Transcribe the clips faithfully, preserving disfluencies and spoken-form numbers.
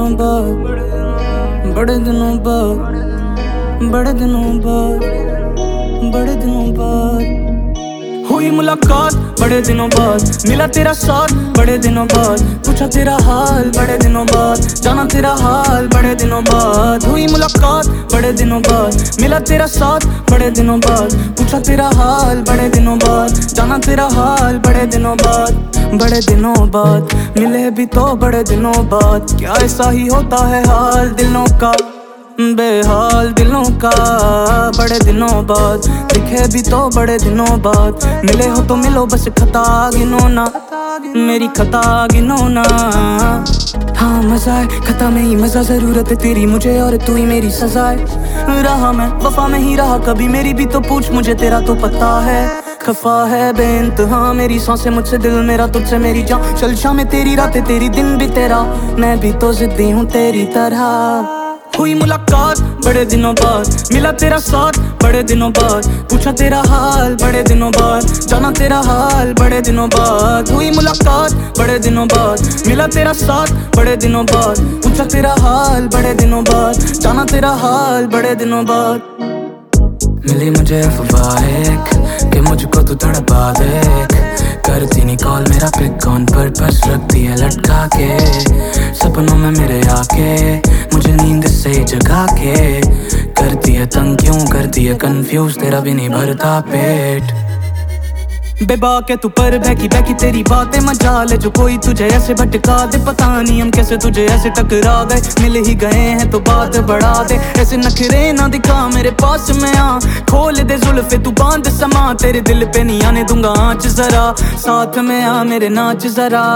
दिनों बाद, बड़े दिनों बाद, बड़े दिनों बाद, बड़े दिनों बाद हुई मुलाकात। बड़े दिनों बाद मिला तेरा साथ, बड़े दिनों बाद पूछा तेरा हाल, बड़े दिनों बाद जाना तेरा हाल, बड़े दिनों बाद हुई मुलाकात। बड़े दिनों बाद मिला तेरा साथ, बड़े दिनों बाद पूछा तेरा हाल, बड़े दिनों बाद जाना तेरा हाल, बड़े दिनों बाद, बड़े दिनों बाद मिले भी तो बड़े दिनों बाद। क्या ऐसा ही होता है हाल दिलों का, बेहाल दिलों का। बड़े दिनों बाद दिखे भी तो बड़े दिनों बाद, मिले हो तो मिलो बस खता गिनो ना, मेरी खता गिनो ना। हाँ मजा है खता में ही मजा, जरूरत है तेरी मुझे और तू ही मेरी सजा है। रहा मैं वफा में ही रहा कभी, मेरी भी तो पूछ मुझे तेरा तो पता है। खफा है बेइंतहा मेरी सांसें, मुझसे दिल मेरा तुझसे मेरी जान। चल शामें तेरी रातें तेरी दिन भी तेरा, मैं भी तो जिद्दी हूँ तेरी तरह। हुई मुलाकात बड़े दिनों बाद मिला तेरा साथ, बड़े दिनों बाद पूछा तेरा हाल, बड़े दिनों बाद जाना तेरा हाल, बड़े दिनों बाद हुई मुलाकात। बड़े दिनों बाद मिला तेरा साथ, बड़े दिनों बाद पूछा तेरा हाल, बड़े दिनों बाद जाना तेरा हाल, बड़े दिनों बाद। मिली मुझे अफवाह एक कि मुझको तू तड़पा देख, करती नहीं कॉल मेरा पिक ऑन पर्पस रखती है लटका के, सपनों में मेरे आके मुझे नींद से जगा के, करती है तंग क्यों करती है कंफ्यूज, तेरा भी नहीं भरता पेट। बेबाक है तू पर बहकी बहकी तेरी बातें मजाल है, जो कोई तुझे ऐसे भटका दे। पता नहीं हम कैसे तुझे ऐसे टकरा गए, मिल ही गए हैं तो बात बढ़ा दे। ऐसे नखरे ना दिखा मेरे पास में आ, खोल दे जुल्फे तू बांध समा, तेरे दिल पे नहीं आने दूंगा आँच जरा, साथ में आ मेरे नाच जरा।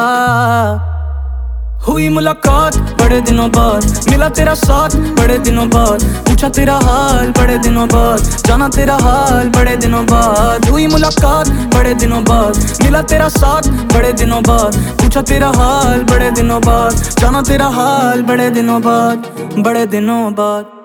हुई मुलाकात बड़े दिनों बाद मिला तेरा साथ, बड़े दिनों बाद पूछा तेरा हाल, बड़े दिनों बाद जाना तेरा हाल, बड़े दिनों बाद हुई मुलाकात। बड़े दिनों बाद मिला तेरा साथ, बड़े दिनों बाद पूछा तेरा हाल, बड़े दिनों बाद जाना तेरा हाल, बड़े दिनों बाद, बड़े दिनों बाद।